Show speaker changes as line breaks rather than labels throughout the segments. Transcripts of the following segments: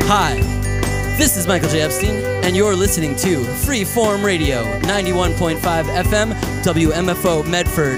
Hi, this is Michael J. Epstein, and you're listening to Freeform Radio, 91.5 FM, WMFO Medford.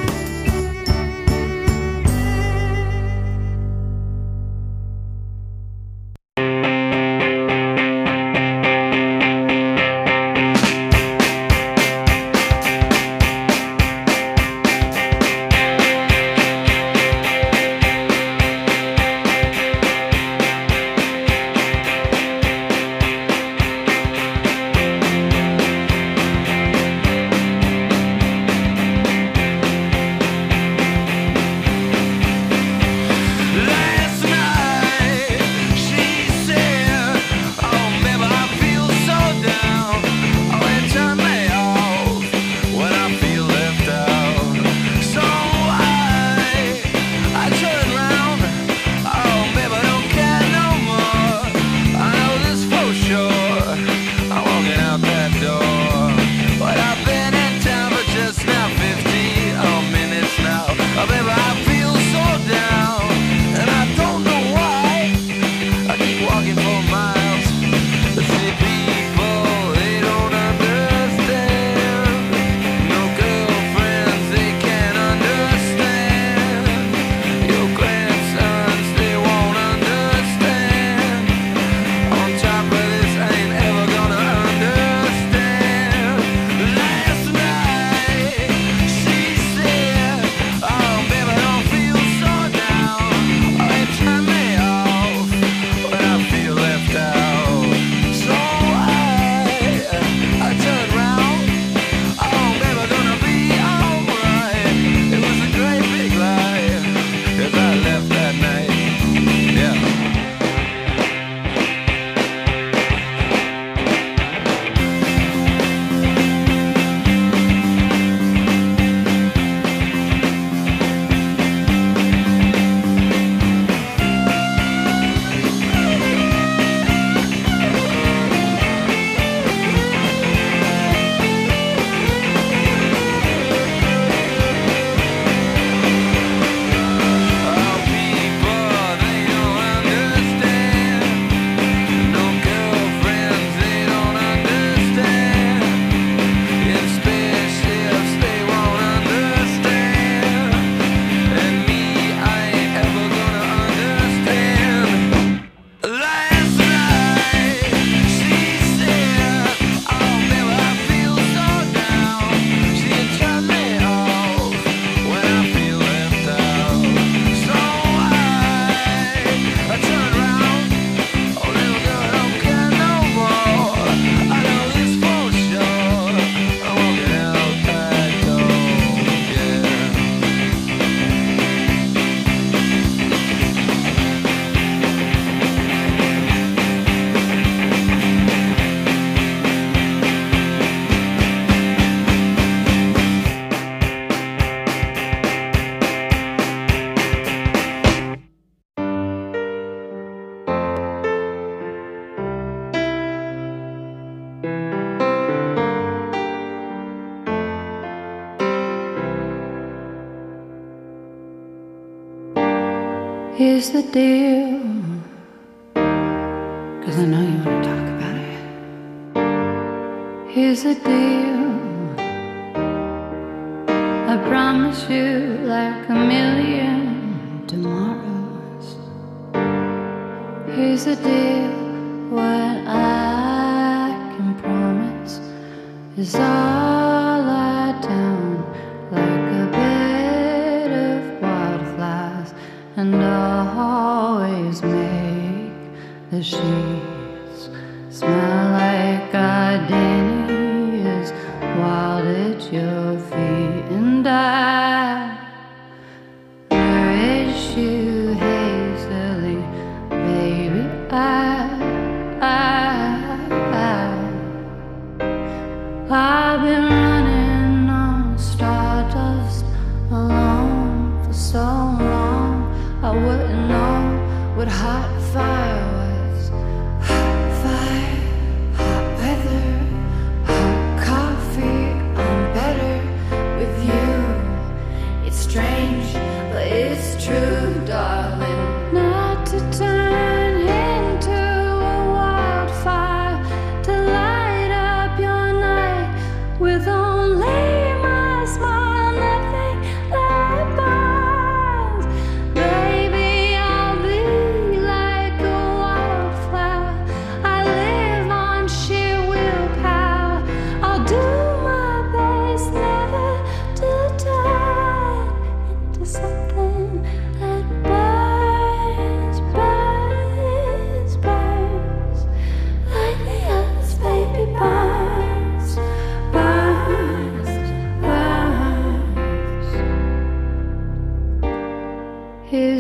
Here's the deal, 'cause I know you want to talk about it. Here's the deal, I promise you like a million tomorrows. Here's the deal, what I can promise is all lie down like a bed of wildflowers, and always make the sheets smell like gardenias wild at your feet. And I nourish you hazily, baby. I've been running on stardust alone for so long. I wouldn't know what hot fire was. Hot fire, hot weather, hot coffee. I'm better with you. It's strange, but it's true, darling. Not to turn into a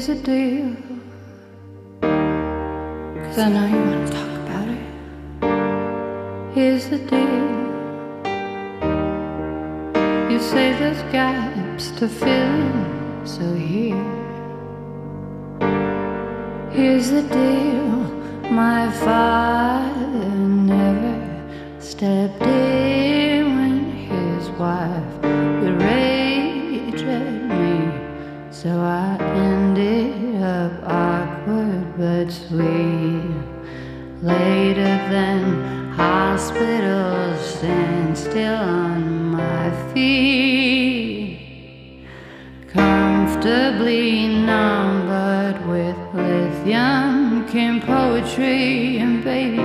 Here's the deal, 'cause I know you want to talk about it. Here's the deal. You say there's gaps to fill in, so here's the deal. My father never stepped in when his wife would rage at me, so I ended up awkward but sweet. Later than hospitals, stand still on my feet, comfortably numbered with lithium came poetry, and baby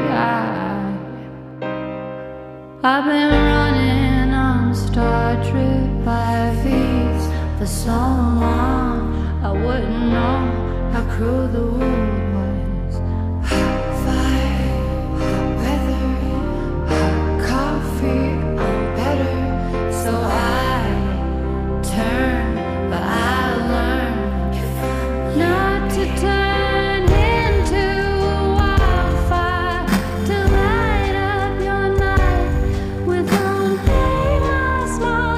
I've been running on Star Trek 5Es for so long I wouldn't know how cruel the world was. Hot fire, hot weather, hot coffee, I'm better. So I turn, but I learn not to turn into a wildfire, to light up your night with only my small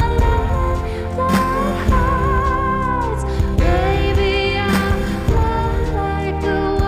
light hearts. Baby, I'm not like the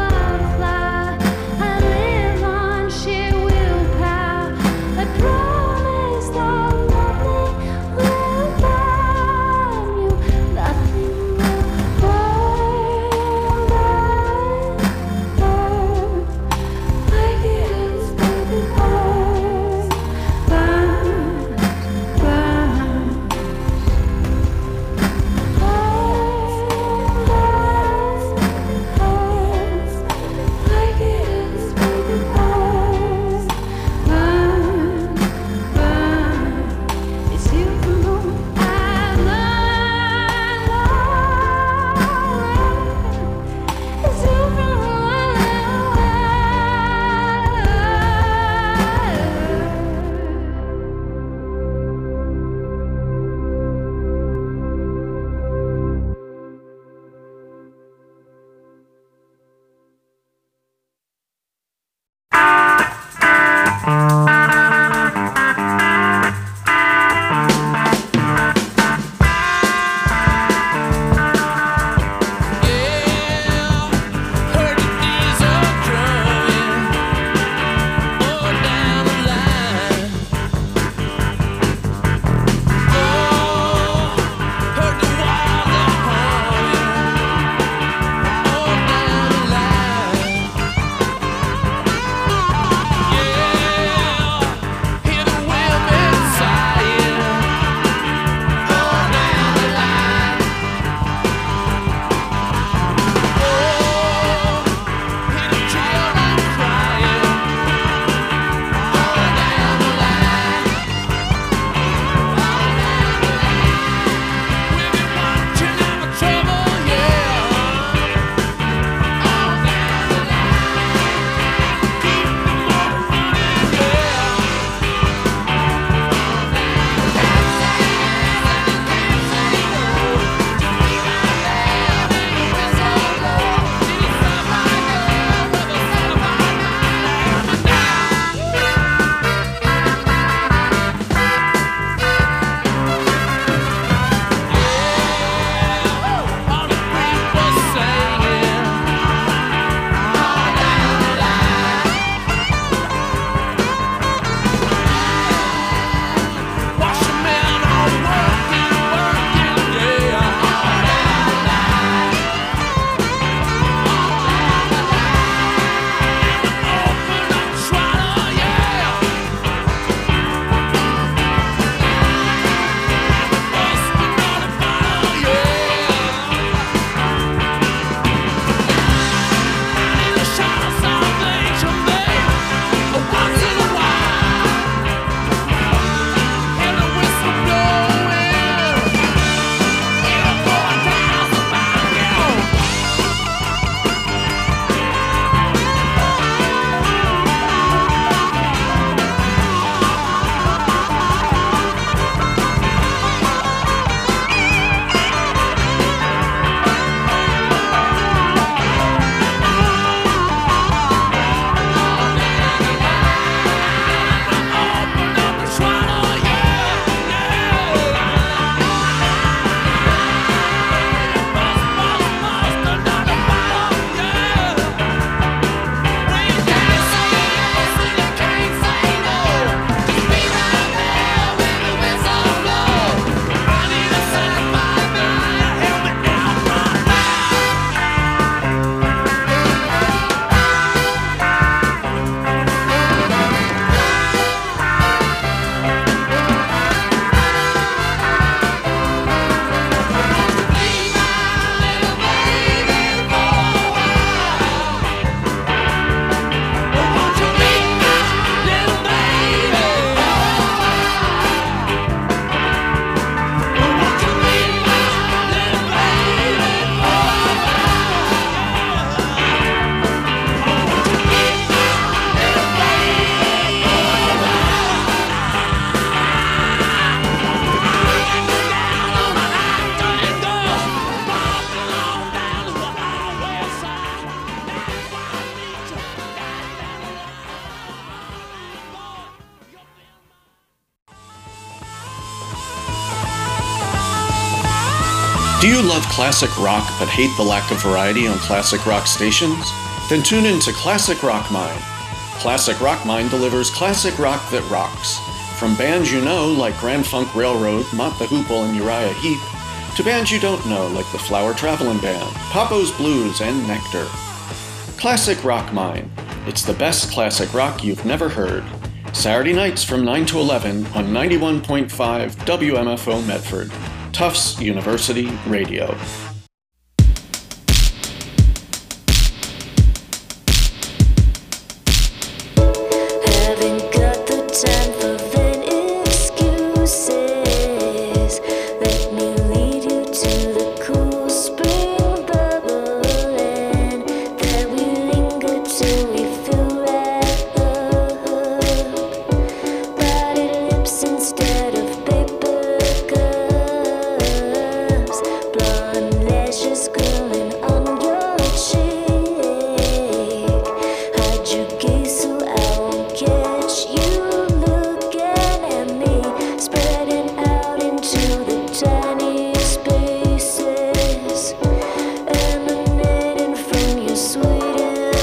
Do you love classic rock but hate the lack of variety on classic rock stations? Then tune in to Classic Rock Mine. Classic Rock Mine delivers classic rock that rocks. From bands you know like Grand Funk Railroad, Mott the Hoople, and Uriah Heep, to bands you don't know like the Flower Travelin' Band, Papo's Blues, and Nectar. Classic Rock Mine. It's the best classic rock you've never heard. Saturday nights from 9 to 11 on 91.5 WMFO Medford. Tufts University Radio.
Haven't got the time for vain excuses. Let me lead you to the cool spring bubble, and there we linger till we feel right up. Body lips instead of paper cups. Blonde lashes curling on your cheek. Hide your gaze so I won't catch you looking at me. Spreading out into the tiny spaces, emanating from your sweet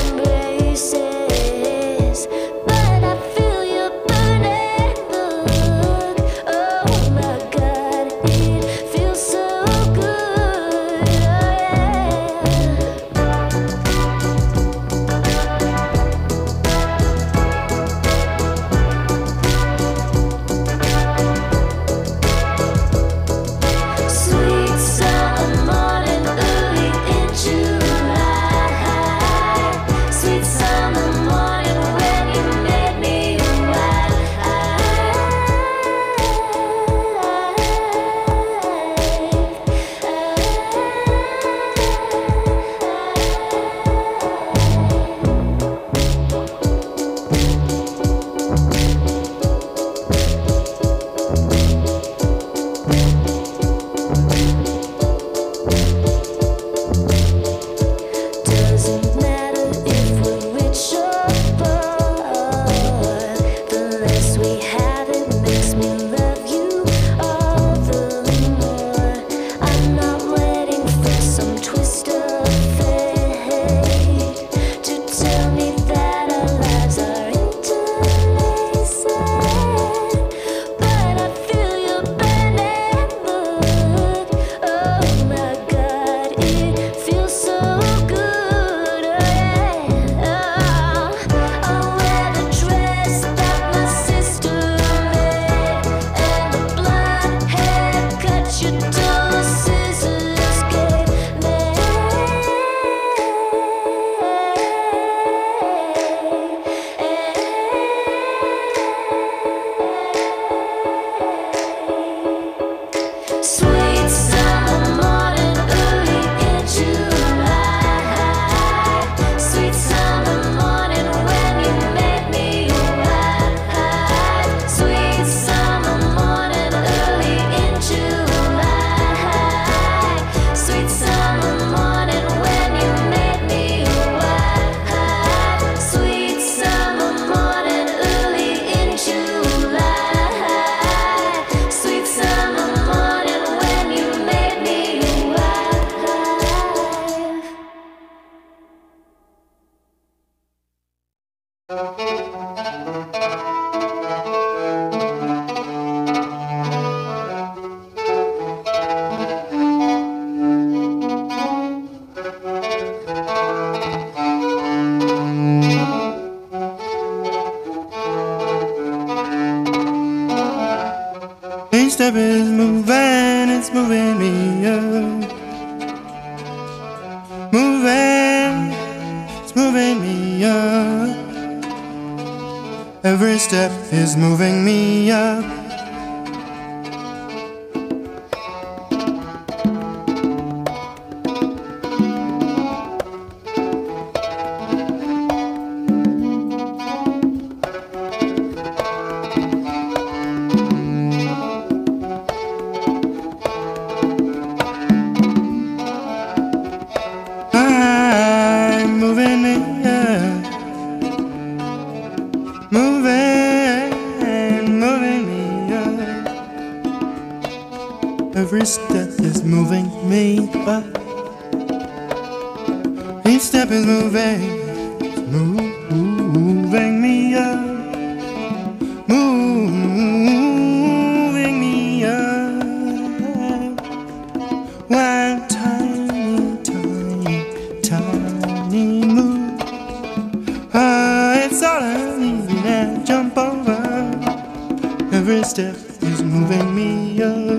embraces. But I feel your burning look. Oh my God, it feels so good. Oh yeah. Sweet summer morning, early in July. Sweet summer morning when you made me Doesn't matter if we're rich or poor. The less we have, it makes me love you all the more. I'm not waiting for some twist of fate to tell me that our lives are interlacing. But I feel your burning look. Oh my God, it feels so good. Oh yeah. I'll wear the dress that my sister made, and the blonde haircut your dull scissors gave me. Sweet summer morning, early in July. Sweet summer morning when you made me right. Sweet summer morning, early in July. Sweet summer morning when you made me right. Sweet summer morning, early in July. Sweet summer morning when you made me right.
Each step is moving, it's moving me up. Moving, it's moving me up. Every step is moving me up. I'm moving me up. Moving, moving me Every step is moving me up. Each step is moving me up. Moving me up. One tiny, tiny, tiny move. It's all I need to jump over. Every step is moving me up.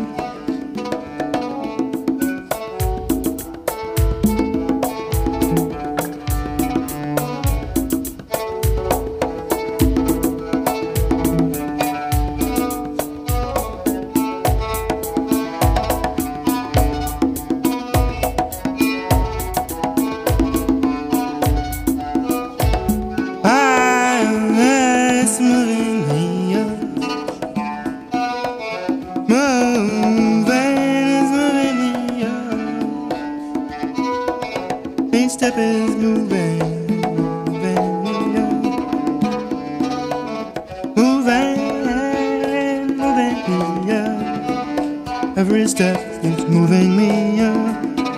Step is moving me up. Moving me up. Every step is moving me up.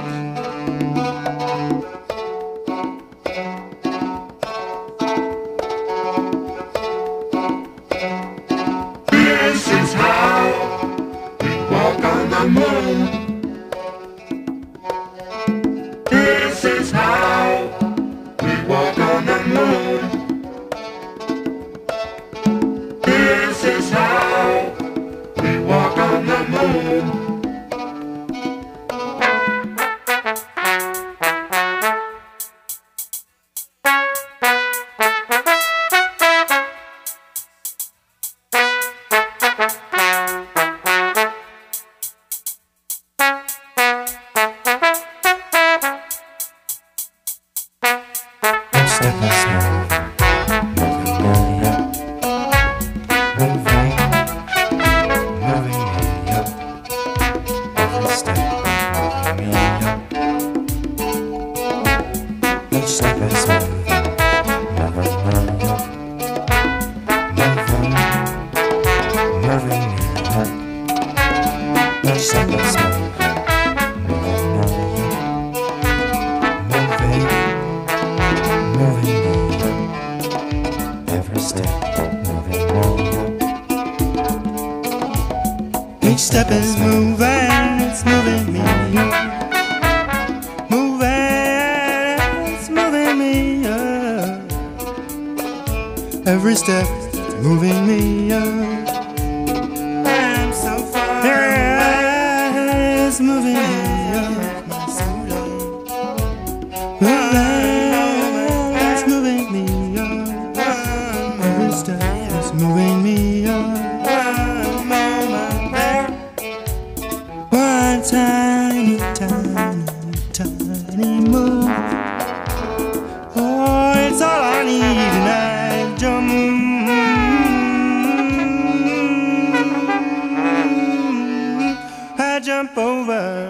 This is how we walk on the moon. This is how we walk on the moon. This is how we walk on the moon.
Step is moving me up. Every step moving me up. Each step is moving me up. Moving me up. Each step is moving me up. Moving me up. Every step moving me up. Each step is moving, it's moving me up. Moving, it's moving me up. Every step is moving me up. I'm so far away. It's moving me up. My soul. It's moving me up. Every step is moving me up. One tiny, tiny, tiny move. Oh, it's all I need, and I jump over.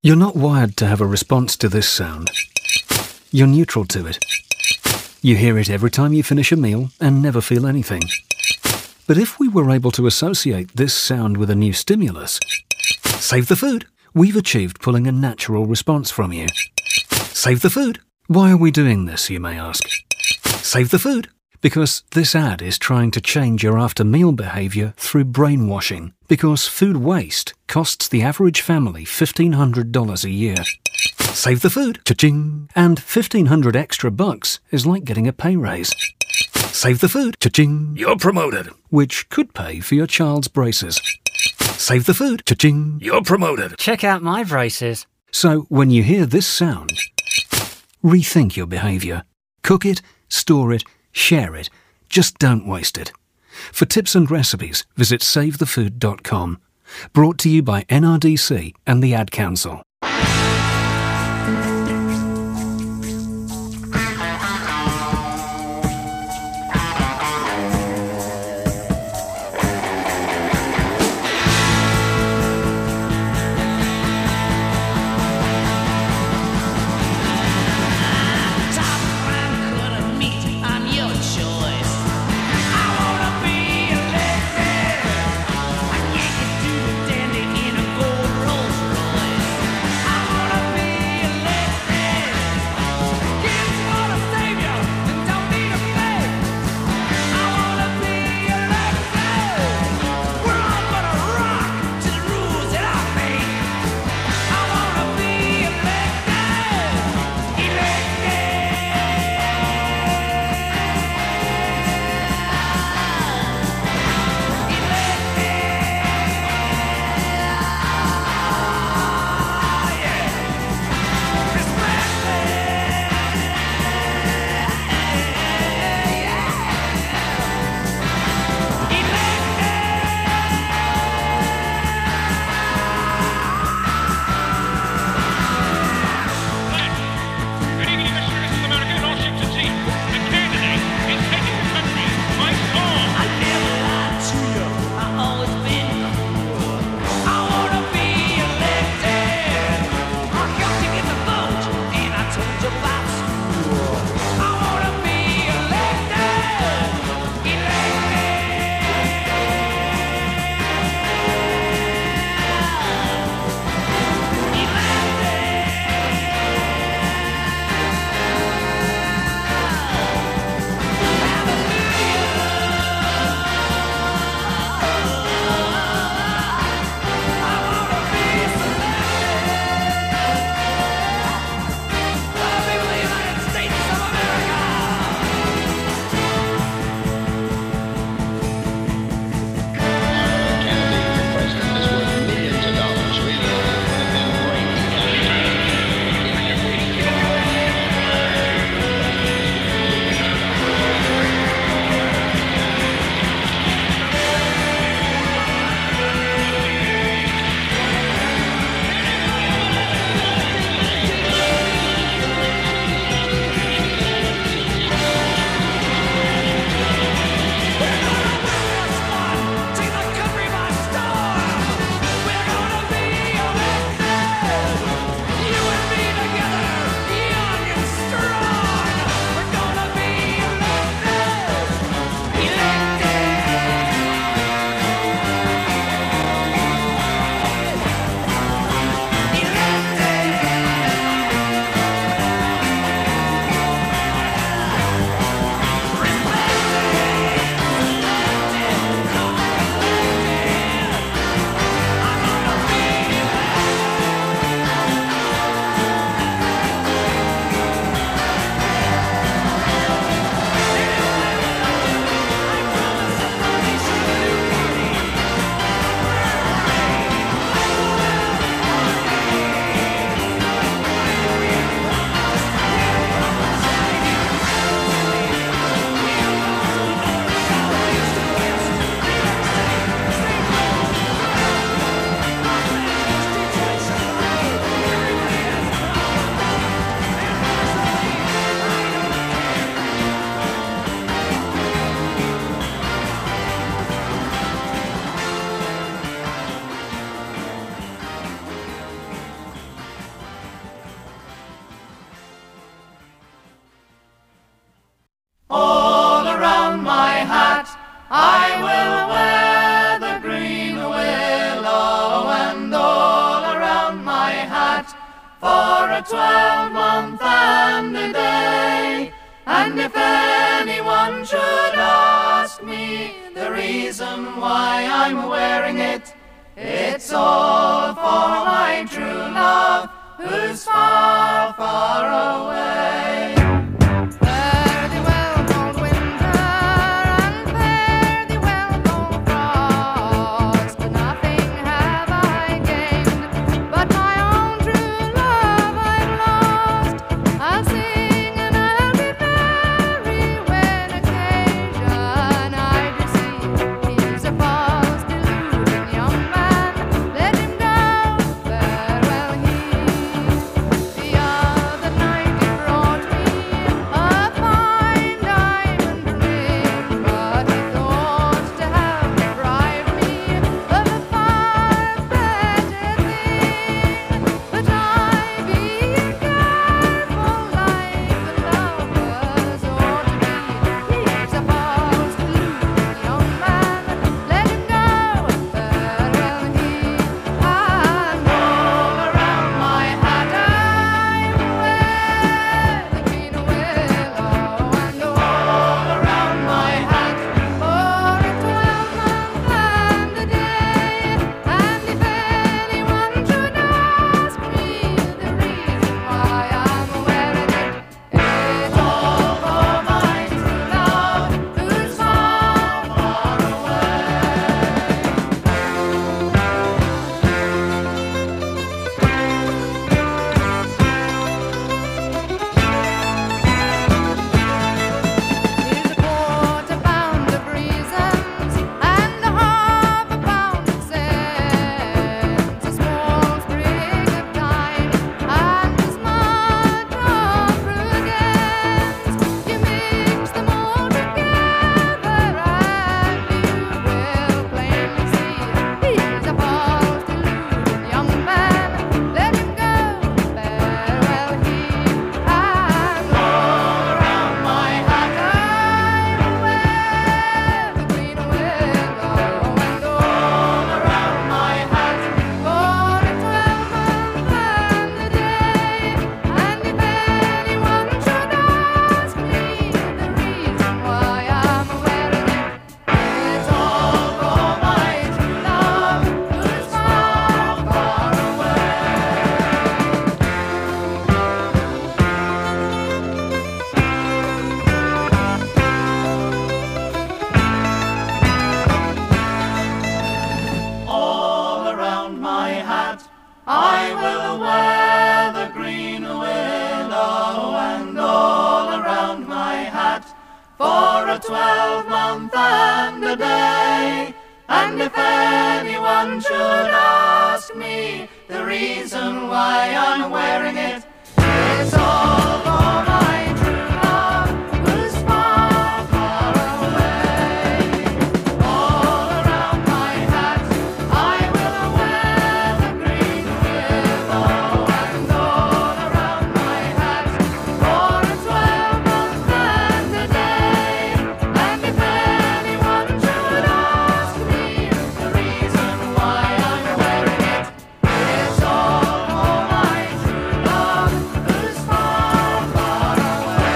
You're not wired to have a response to this sound. You're neutral to it. You hear it every time you finish a meal and never feel anything. But if we were able to associate this sound with a new stimulus, save the food, we've achieved pulling a natural response from you. Save the food. Why are we doing this, you may ask? Save the food. Because this ad is trying to change your after-meal behaviour through brainwashing. Because food waste costs the average family $1,500 a year. Save the food, cha-ching, and $1,500 extra bucks is like getting a pay raise. Save the food, cha-ching, you're promoted, which could pay for your child's braces. Save the food, cha-ching, you're promoted.
Check out my braces.
So when you hear this sound, rethink your behaviour. Cook it, store it, share it. Just don't waste it. For tips and recipes, visit savethefood.com. Brought to you by NRDC and the Ad Council.
I
I will wear the green willow and all around my hat for a 12-month and a day. And if anyone should ask me the reason why I'm wearing it, it's all for my true love who's far, far away.
Fare thee well, cold winter, and fare thee well, cold frost. Nothing have I gained, but my own true love I've lost. I'll sing and I'll be merry when occasion I do see. He's a false, deluding young man, let him go. Farewell he. The other night he brought me a fine diamond ring, but he thought to have deprived me of a far better thing. But I, being careful like the lovers ought to be, he's a false, deluding young man, let him go. Farewell he. And all around my hat I wear the green willow, and all around my hat for a 12-month and a day. And if anyone should ask me the reason why I'm wearing it, it's all for my true love who's far, far Here's a quarter pound of reasons and a half a pound of sense, a small sprig of time and a smudge of prudence. You mix them all together and you will plainly see he's a false, deluding young man. Let him go. Farewell he. And all around my hat I wear the green willow, and all around my hat for a 12-month and a day. And if anyone should ask me the reason why I'm wearing it, it's all for my true love who's far, far away.
All around my hat I will wear the green willow, and all around my hat for a 12-month and a day. And if anyone should ask me the reason why I'm wearing it, it's all for my true love who's far, far away. All around my hat I will wear the green willow, and all around my hat for a 12-month and a day. And if anyone should ask me the reason why I'm wearing it, it's all for my true love who's far, far away.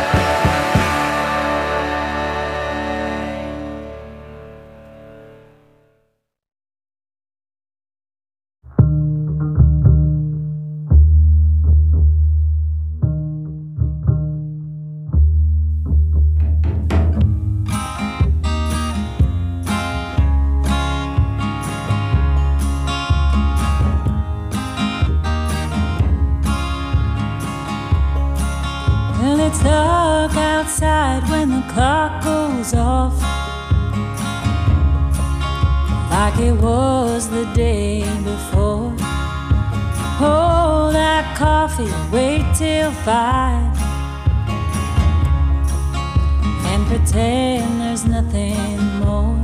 Well, it's dark outside when the clock goes off, like it was the day before. Pour that coffee, wait till 5, and pretend there's nothing more.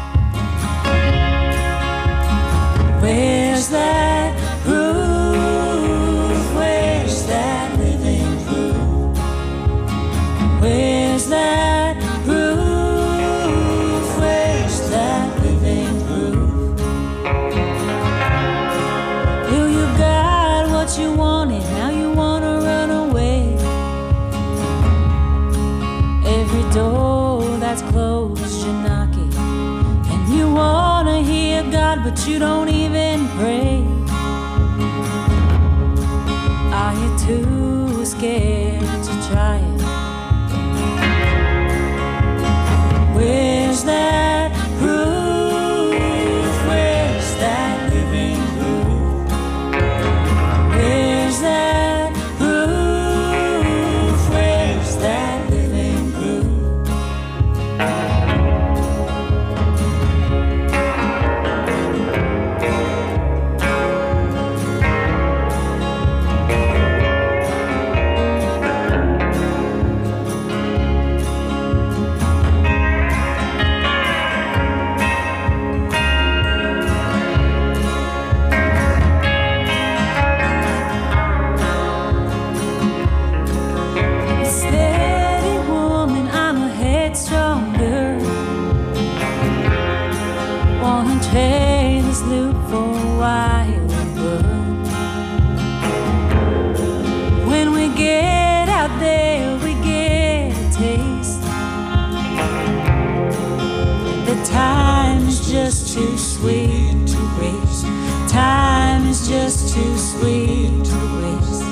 Where's that groove? Where's that living proof? Where's that groove? Where's but you don't even pray. Are you too scared to try it? Where's that proof? Where's that living proof? Where's that proof? Where's that living proof? Steady woman, I'm a headstrong girl. Wanna trade this loop for a wild world. When we get out there, we get a taste. The time is just too sweet to waste. Time is just too sweet to waste.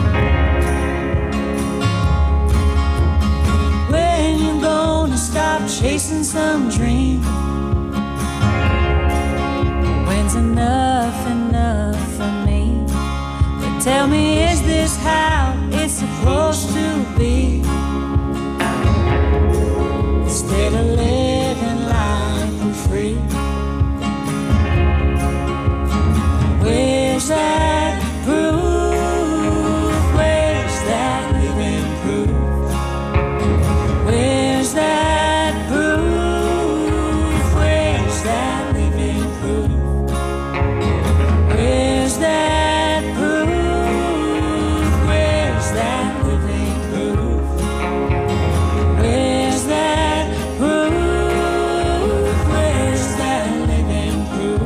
When you gonna stop chasing some dream? When's enough for me? But tell me, is this how it's supposed to be? Instead of living life for free. Where's that proof? Where's that living proof? Where's that proof? Where's that living proof? Where's that proof? Where's that living proof? Where's that proof? Where's that living proof?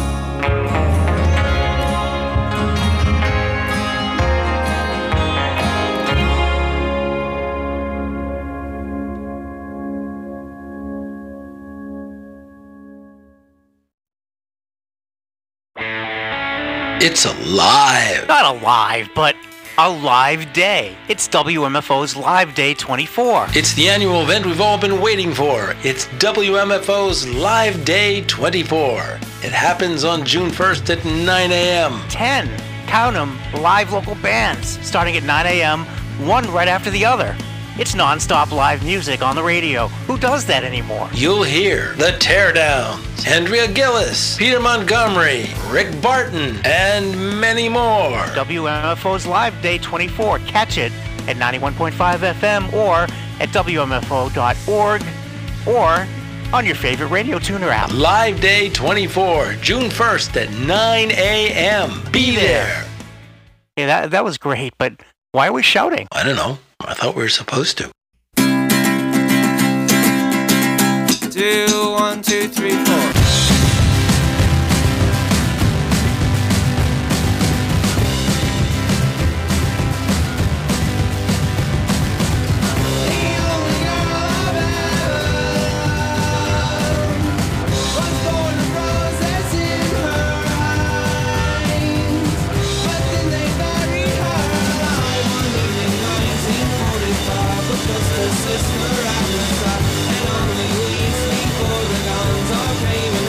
It's alive.
Not alive, but a live day. It's WMFO's Live Day 24.
It's the annual event we've all been waiting for. It's WMFO's Live Day 24. It happens on June 1st at 9 a.m.
10, count 'em, live local bands, starting at 9 a.m., one right after the other. It's non-stop live music on the radio. Who does that anymore?
You'll hear The Teardowns, Andrea Gillis, Peter Montgomery, Rick Barton, and many more.
WMFO's Live Day 24. Catch it at 91.5 FM or at WMFO.org or on your favorite radio tuner app.
Live Day 24, June 1st at 9 a.m. Be there.
Yeah, that was great, but why are we shouting?
I don't know. I thought we were supposed to.
2, 1, 2, 3, 4.
Sister, I was and only weeks before the guns are paving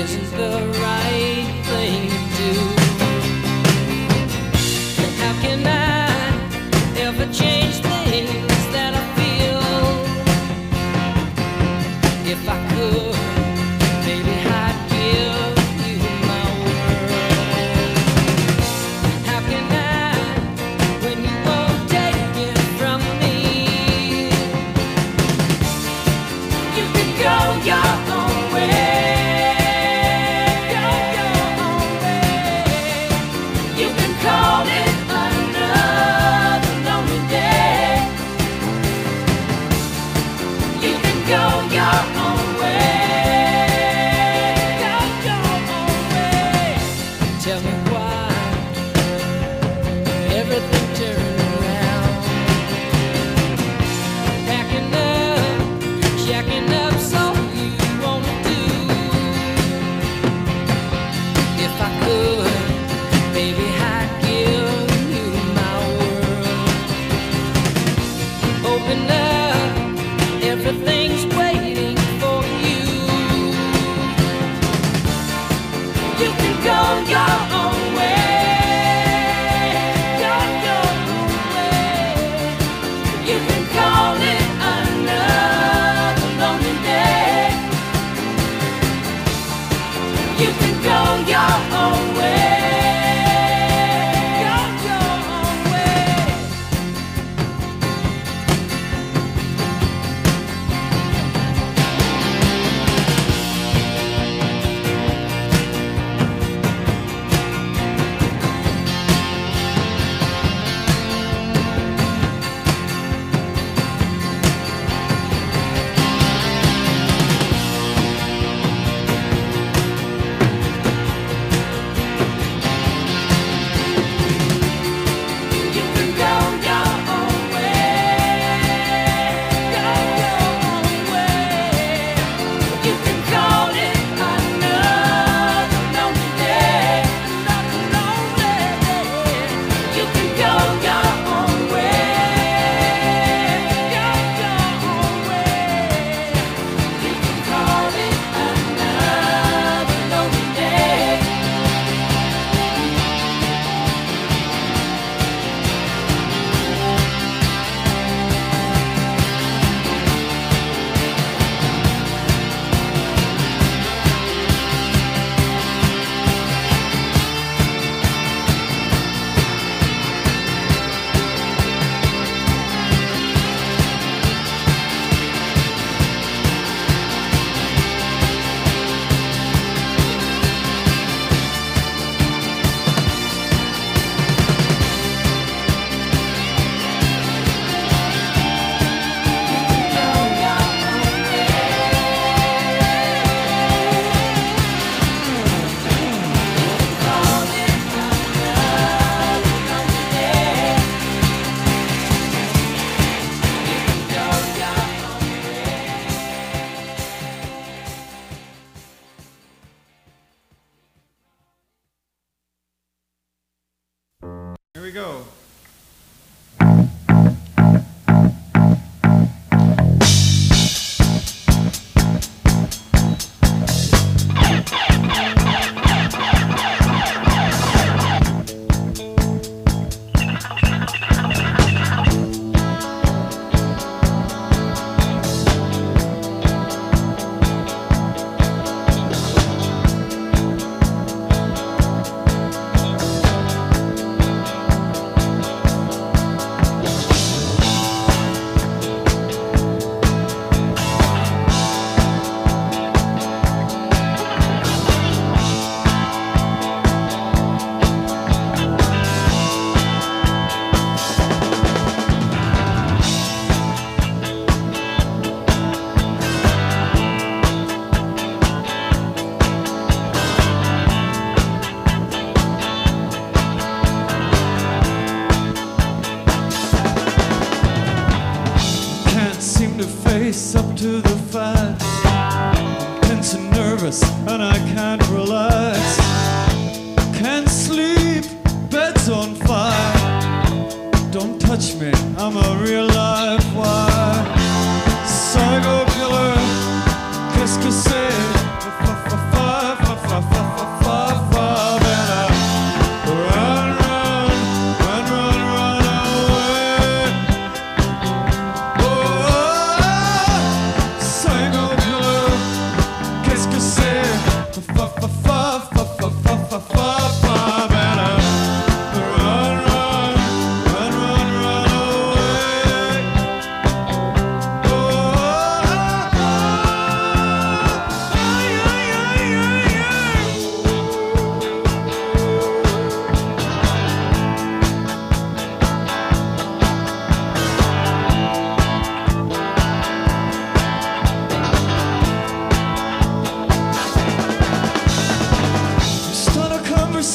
wasn't the right thing to do. And how can I ever change things that I feel? If I could, baby, I'd give you my world. How can I, when you won't take it from me? You can go your own way. Go your own way. You can call it another lonely day. You can go your own way. Go your own way. Tell me why everything turned around. Packing up, jacking up, so you wanna do. If I could, baby, I'd give you my world. Open up, everything's waiting for you. You can go your own way. Go your own way. You can call it another lonely day. You can go your own way. Go your own way. You can go your own way. Go your own way. You can call it another lonely day. Another lonely day. You can go your own way. Go your own way. You can call it another lonely day.
Here we go.
Can't seem to face up to the fight. Tense and nervous, and I can't relax. Can't sleep, bed's on fire. Don't touch me, I'm a real live wire. Psycho killer, qu'est-ce que c'est?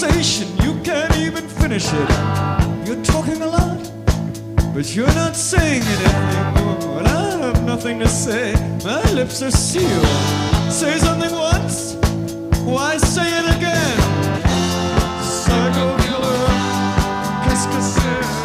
conversation, you can't even finish it. You're talking a lot, but you're not saying anything. When I have nothing to say, my lips are sealed. Say something once, why say it again? Psycho killer, qu'est-ce que c'est?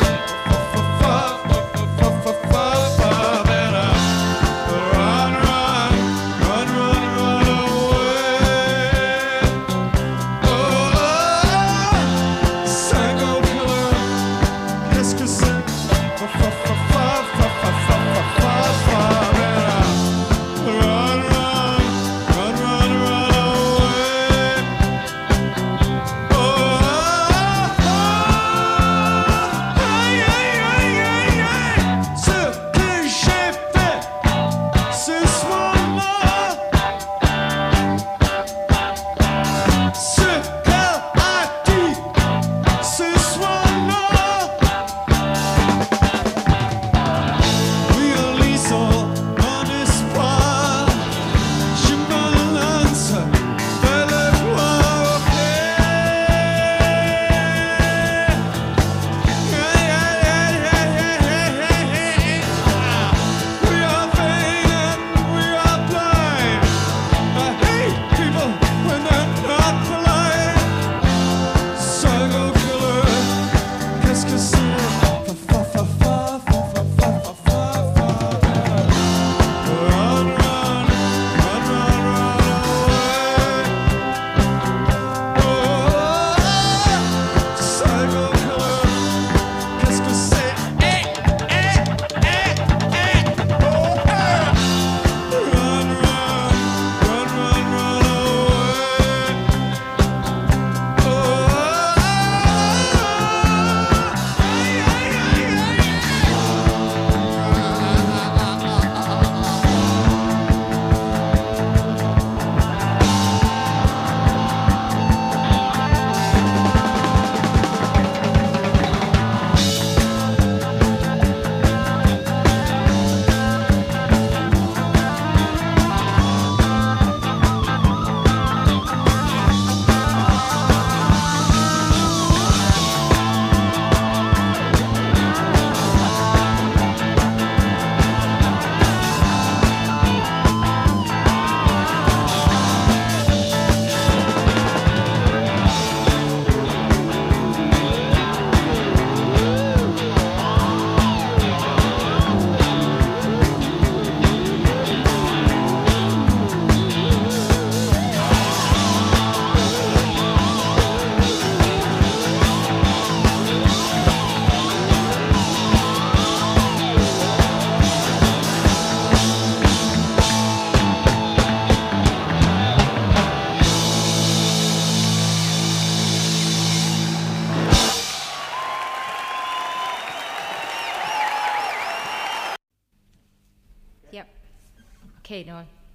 Yep. Okay, no,